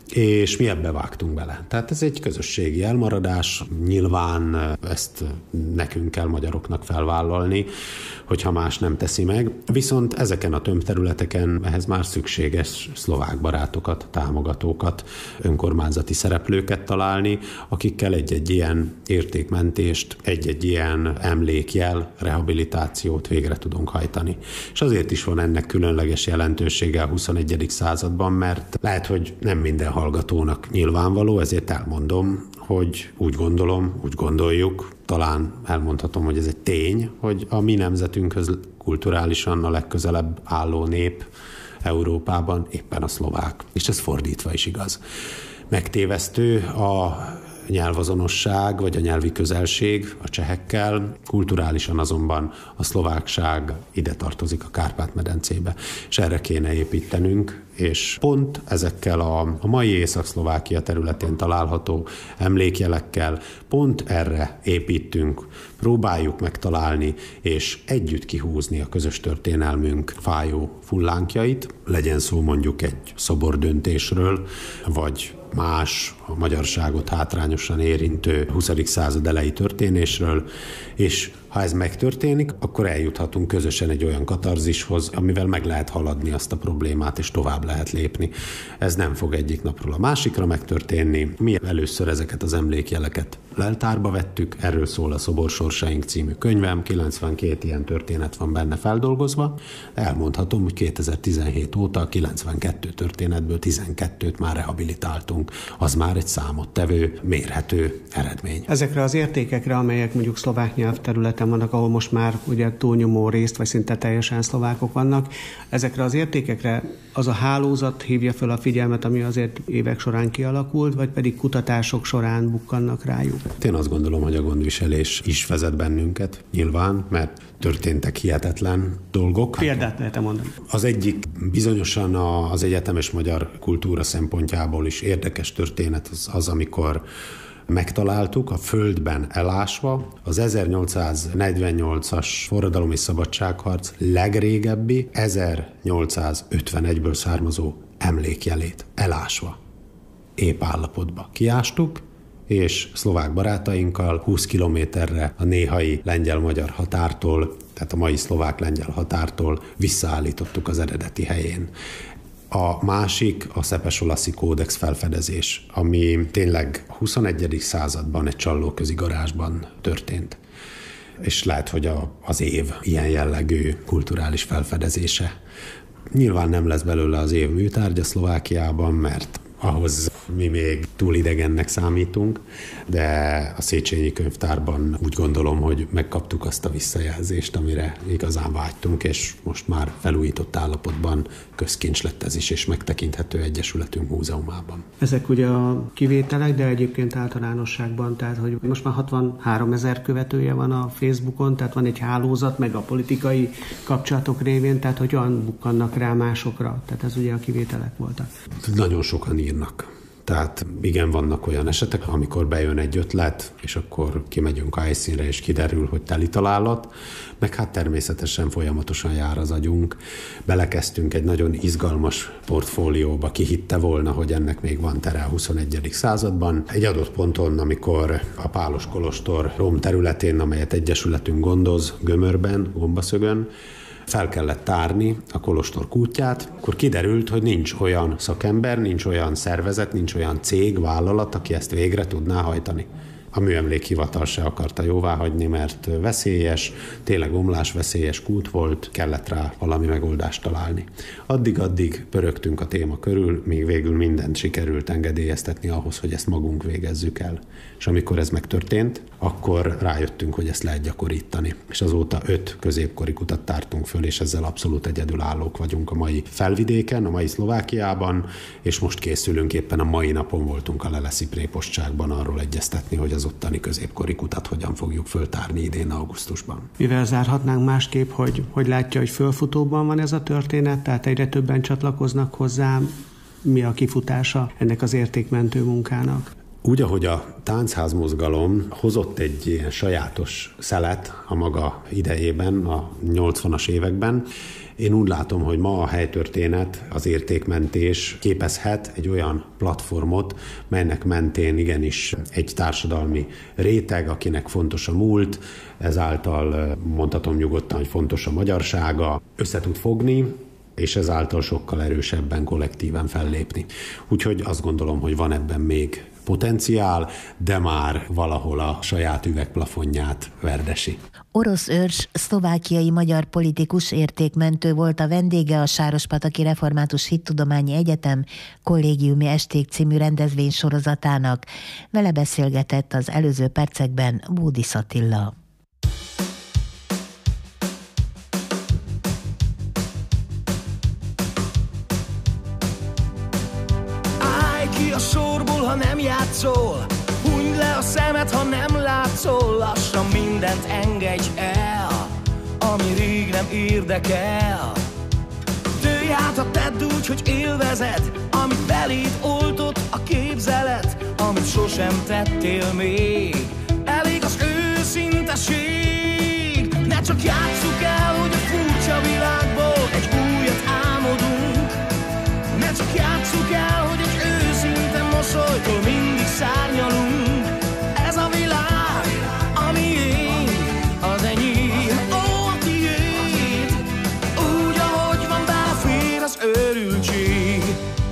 és mi ebbe vágtunk bele. Tehát ez egy közösségi elmaradás, nyilván ezt nekünk kell magyaroknak felvállalni, hogyha más nem teszi meg. Viszont ezeken a tömbterületeken ehhez már szükséges szlovák barátokat, támogatókat, önkormányzati szereplőket találni, akikkel egy-egy ilyen értékmentést, egy-egy ilyen emlékjel, rehabilitációt végre tudunk hajtani. És azért is van ennek különleges jelentősége a 21. században, mert lehet, hogy nem minden hallgatónak nyilvánvaló, ezért elmondom, hogy úgy gondolom, úgy gondoljuk, talán elmondhatom, hogy ez egy tény, hogy a mi nemzetünkhöz kulturálisan a legközelebb álló nép Európában éppen a szlovák. És ez fordítva is igaz. Megtévesztő a nyelvazonosság, vagy a nyelvi közelség a csehekkel, kulturálisan azonban a szlovákság ide tartozik a Kárpát-medencébe, és erre kéne építenünk, és pont ezekkel a mai Észak-Szlovákia területén található emlékjelekkel pont erre építünk, próbáljuk megtalálni, és együtt kihúzni a közös történelmünk fájó fullánkjait, legyen szó mondjuk egy szobordöntésről, vagy más, a magyarságot hátrányosan érintő 20. század elejé történésről, és ha ez megtörténik, akkor eljuthatunk közösen egy olyan katarzishoz, amivel meg lehet haladni azt a problémát, és tovább lehet lépni. Ez nem fog egyik napról a másikra megtörténni. Mi először ezeket az emlékjeleket leltárba vettük, erről szól a Szoborsorsaink című könyvem, 92 ilyen történet van benne feldolgozva. Elmondhatom, hogy 2017 óta 92 történetből 12-t már rehabilitáltunk. Az már egy számottevő, mérhető eredmény. Ezekre az értékekre, amelyek mondjuk szlovák nyelvterületen vannak, ahol most már ugye túlnyomó részt, vagy szinte teljesen szlovákok vannak, ezekre az értékekre az a hálózat hívja fel a figyelmet, ami azért évek során kialakult, vagy pedig kutatások során bukkannak rájuk? Én azt gondolom, hogy a gondviselés is vezet bennünket, nyilván, mert történtek hihetetlen dolgok. Példát lehet mondani. Az egyik bizonyosan az egyetemes magyar kultúra szempontjából is érdekes történet az, amikor megtaláltuk a földben elásva az 1848-as forradalom és szabadságharc legrégebbi 1851-ből származó emlékjelét elásva. Épp állapotba kiástuk, és szlovák barátainkkal 20 kilométerre a néhai lengyel-magyar határtól, tehát a mai szlovák-lengyel határtól visszaállítottuk az eredeti helyén. A másik a Szepes-olaszi kódex felfedezés, ami tényleg a 21. században egy csallóközi garázsban történt. És lehet, hogy az év ilyen jellegű kulturális felfedezése. Nyilván nem lesz belőle az év műtárgya Szlovákiában, mert ahhoz mi még túl idegennek számítunk, de a Széchenyi könyvtárban úgy gondolom, hogy megkaptuk azt a visszajelzést, amire igazán vágytunk, és most már felújított állapotban közkincs lett ez is, és megtekinthető Egyesületünk múzeumában. Ezek ugye a kivételek, de egyébként általánosságban, tehát hogy most már 63 000 követője van a Facebookon, tehát van egy hálózat, meg a politikai kapcsolatok révén, tehát hogy olyan bukkannak rá másokra, tehát ez ugye a kivételek voltak. Nagyon sokan írnak. Tehát igen, vannak olyan esetek, amikor bejön egy ötlet, és akkor kimegyünk a helyszínre, és kiderül, hogy teli találat, meg hát természetesen folyamatosan jár az agyunk. Belekezdtünk egy nagyon izgalmas portfólióba, ki hitte volna, hogy ennek még van tere a 21. században. Egy adott ponton, amikor a Pálos kolostor rom területén, amelyet egyesületünk gondoz, Gömörben, Gombaszögön, fel kellett tárni a kolostor kútját, akkor kiderült, hogy nincs olyan szakember, nincs olyan szervezet, nincs olyan cég, vállalat, aki ezt végre tudná hajtani. A műemlékhivatal se akarta jóváhagyni, mert veszélyes, tényleg omlásveszélyes kút volt, kellett rá valami megoldást találni. Addig pörögtünk a téma körül, míg végül mindent sikerült engedélyeztetni ahhoz, hogy ezt magunk végezzük el. És amikor ez megtörtént, akkor rájöttünk, hogy ezt lehet gyakorítani. És azóta 5 középkori kutat tártunk föl, és ezzel abszolút egyedülállók vagyunk a mai Felvidéken, a mai Szlovákiában, és most készülünk, éppen a mai napon voltunk a Leleszi prépostságban arról egyeztetni, hogy az ottani középkori kutat hogyan fogjuk föltárni idén augusztusban. Mivel zárhatnánk másképp, hogy látja, hogy fölfutóban van ez a történet, tehát egyre többen csatlakoznak hozzá, mi a kifutása ennek az értékmentő munkának? Úgy, ahogy a táncházmozgalom hozott egy ilyen sajátos szelet a maga idejében, a 80-as években, Én úgy látom, hogy ma a helytörténet, az értékmentés képezhet egy olyan platformot, melynek mentén igenis egy társadalmi réteg, akinek fontos a múlt, ezáltal mondhatom nyugodtan, hogy fontos a magyarsága, össze tud fogni, és ezáltal sokkal erősebben, kollektíven fellépni. Úgyhogy azt gondolom, hogy van ebben még potenciál, de már valahol a saját üvegplafonját verdesi. Orosz Őrs szlovákiai magyar politikus, értékmentő volt a vendége a Sárospataki Református Hittudományi Egyetem Kollégiumi Esték című rendezvény sorozatának. Vele beszélgetett az előző percekben Bódis Attila. A sorból, ha nem játszol, hunyd le a szemed, ha nem látszol, lassan mindent engedj el, ami rég nem érdekel. Dőlj át, tedd úgy, hogy élvezed, amit beléd oltott a képzelet, amit sosem tettél még. Elég az őszinteség, ne csak játsszuk el, hogy a furcsa világból egy újat álmodunk. Ne csak játsszuk el, hogy egy mosolytól mindig szárnyalunk. Ez a világ, a miénk, az enyém, ó, a tiéd. Úgy, ahogy van, belefér az őrültség.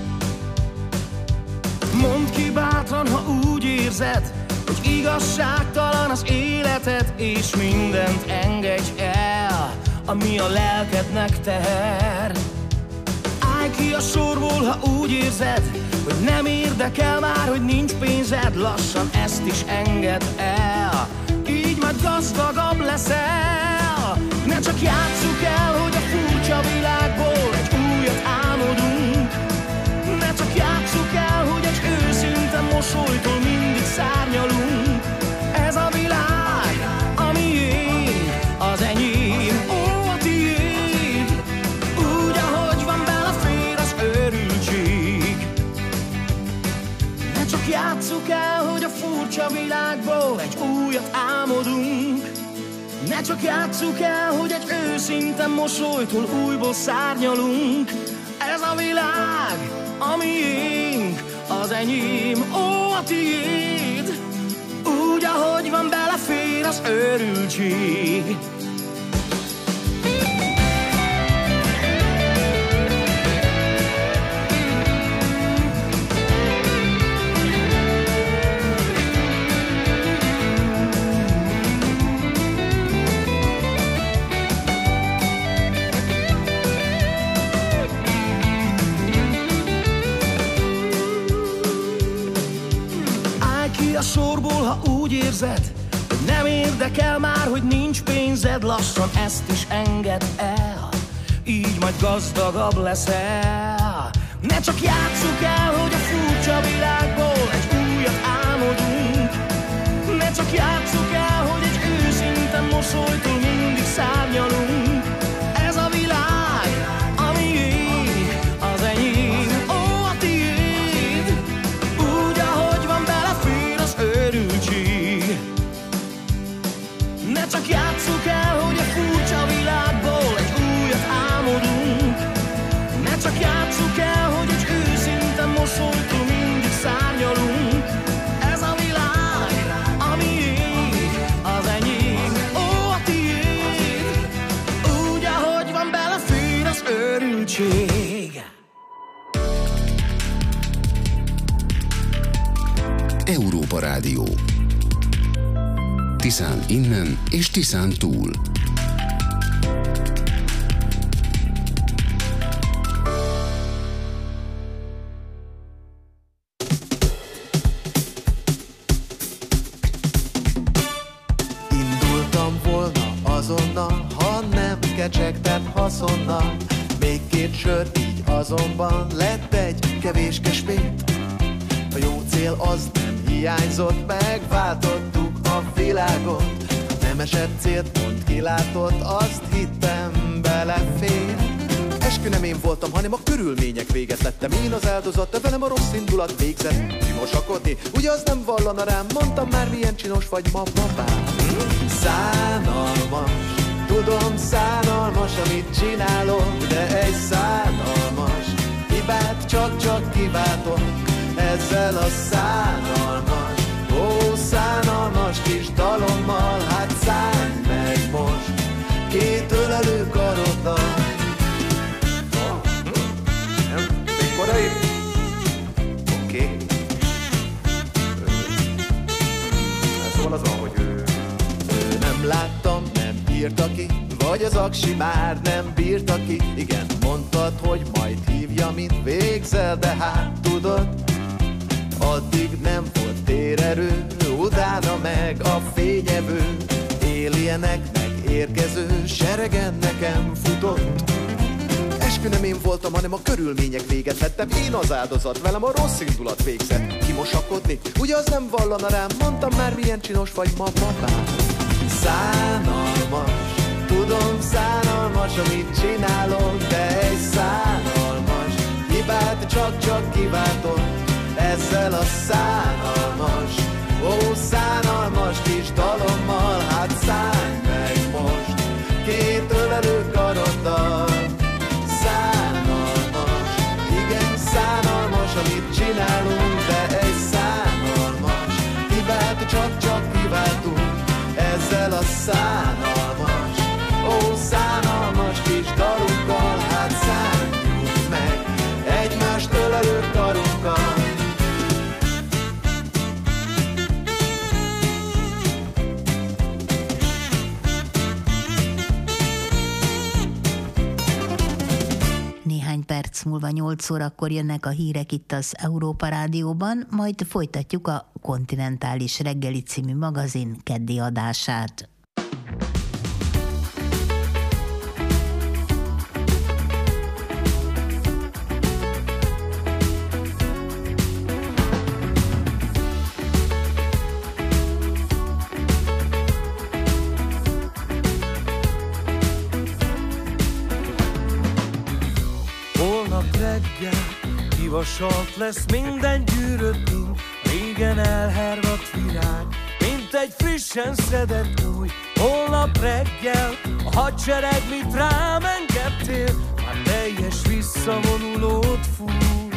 Mondd ki bátran, ha úgy érzed, hogy igazságtalan az életed, és mindent engedj el, ami a lelkednek teher. Állj ki a sorból, ha úgy érzed, hogy nem érdekel már, hogy nincs pénzed, lassan ezt is engedd el, így majd gazdagabb leszel. Ne csak játsszuk el, hogy a furcsa világból egy újat álmodunk. Ne csak játsszuk el, hogy egy őszinte mosolytól mindig szárnyalunk. Ez a világ, a miénk, az enyém, ó, a tiéd. Úgy, ahogy van, belefér az őrültség. Ne csak játsszuk el, hogy a furcsa világból egy újat álmodunk. Ne csak játsszuk el, hogy egy őszinte mosolytól újból szárnyalunk. Ez a világ, a miénk, az enyém, ó, a tiéd. Úgy, ahogy van, belefér az őrültség. A sorból, ha úgy érzed, hogy nem érdekel már, hogy nincs pénzed, lassan ezt is engedd el, így majd gazdagabb leszel. Ne csak játsszuk el, hogy a furcsa világból egy újat álmodunk. Ne csak játsszuk el, hogy egy őszinte mosolytól mindig szárnyalunk. Ez a világ, a miénk, az enyém, ó, a tiéd. Úgy, ahogy van, belefér az őrültség. Ne csak játsszuk el, hogy a furcsa világból egy újat álmodunk. Ne csak játsszuk el, hogy egy őszinte mosolytól mindig szárnyalunk. Ez a világ, a miénk, az enyém, ó, a tiéd. Úgy, ahogy van, belefér az őrültség. Európa Rádió. Tiszán innen és Tiszán túl. Indultam volna azonnal, ha nem kecsegtet haszonnal. Még két sör, így azonban lett egy kevéske spét. A jó cél az nem hiányzott, megváltottuk a világot. Nem esett célt, pont kilátott, azt hittem belefér. Eskü nem én voltam, hanem a körülmények véget lettem. Én az áldozat, de velem a rossz indulat végzett csinosakodni. Ugye az nem vallana rám, mondtam már milyen csinos vagy ma, papám. Szánalmas, Tudom, szánalmas, amit csinálok, de egy szánalmas hibát csak kiváltok ezzel a szánalmas, ó, szánalmas kis dalommal. Hát szállj meg most két ölelő karoddal. Még korai? Oké. Szóval az van, hogy ő nem láttam, nem írta ki, vagy az aksi már nem bírta ki. Igen, mondtad, hogy majd hívja, mint végzel, de hát tudod, addig nem volt térerő, utána meg a fényevő, alienek meg érkező seregen nekem futott. Eskü nem én voltam, hanem a körülmények véget vettem. Én az áldozat, velem a rossz indulat végzett. Kimosakodni, ugye az nem vallana rám, mondtam már milyen csinos vagy ma, papám. Szánalmas, tudom, szánalmas, amit csinálok, de egy szánalmas hibát csak kiváltok ezzel a szánalmas, ó, szánalmas kis dalommal. Hát szállj meg most két ölelő karoddal. Szánalmas, igen, szánalmas, amit csinálunk, de egy szánalmas hibát csak kiváltunk ezzel a szánalmas, ó, szánalmas kis dalunkkal. Hát szálljunk meg egymást ölelő karunkkal. Néhány perc múlva 8 órakor jönnek a hírek itt az Európa Rádióban, majd folytatjuk a Kontinentális Reggeli című magazin keddi adását. Kivasalt lesz minden gyűrött, régen elhervadt virág, mint egy frissen szedett új. Holnap reggel a hadsereg, mit rám engedtél, már teljes visszavonulót fúj.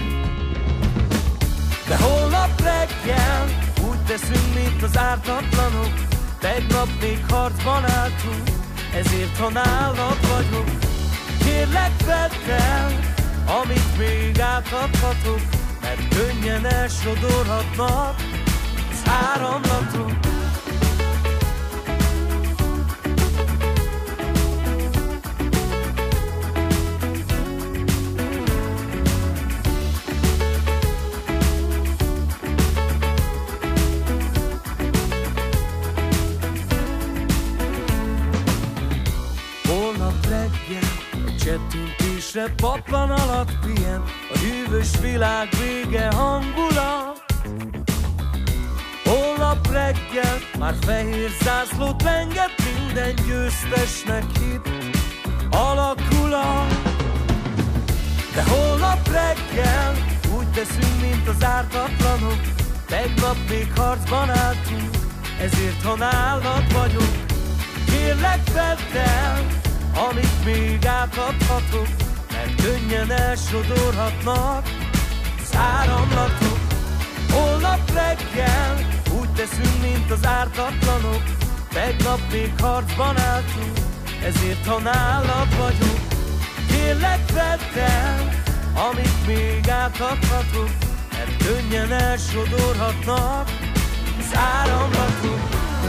De holnap reggel úgy teszünk, mint az ártatlanok, tegnap még harcban álltunk, ezért ha nálad vagyok, kérlek vedd el, amit még átadhatok, mert könnyen elsodorhatnak az áramlatok. Holnap reggel a csettintésre paplan alatt pihen a hűvös világ vége hangulat. Holnap reggel már fehér zászlót lenget, minden győztesnek hit alakulat. De holnap reggel úgy teszünk, mint az ártatlanok, tegnap még harcban álltunk, ezért ha nálad vagyok, kérlek vedd el, amit még átadhatok, mert könnyen elsodorhatnak az áramlatok. Holnap reggel úgy teszünk, mint az ártatlanok, tegnap még harcban álltunk, ezért ha nálad vagyok, kérlek vedd el, amit még átadhatok, mert könnyen elsodorhatnak az áramlatok.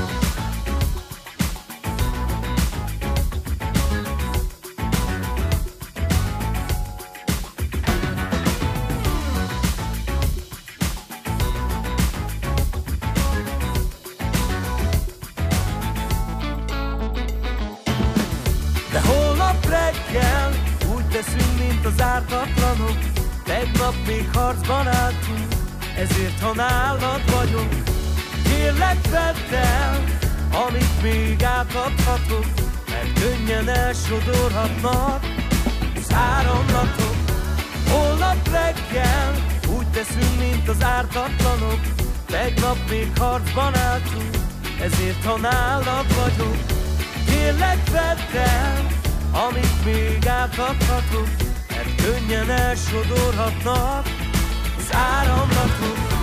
Úgy teszünk, mint az ártatlanok, tegnap még harcban álltunk, ezért ha nálad vagyok, kérlek vedd el, amit még átadhatok, mert könnyen elsodorhatnak az áramlatok. Holnap reggel úgy teszünk, mint az ártatlanok, tegnap még harcban álltunk, ezért ha nálad vagyok, kérlek vedd el, amit még átadhatok, mert könnyen elsodorhatnak az áramlatok.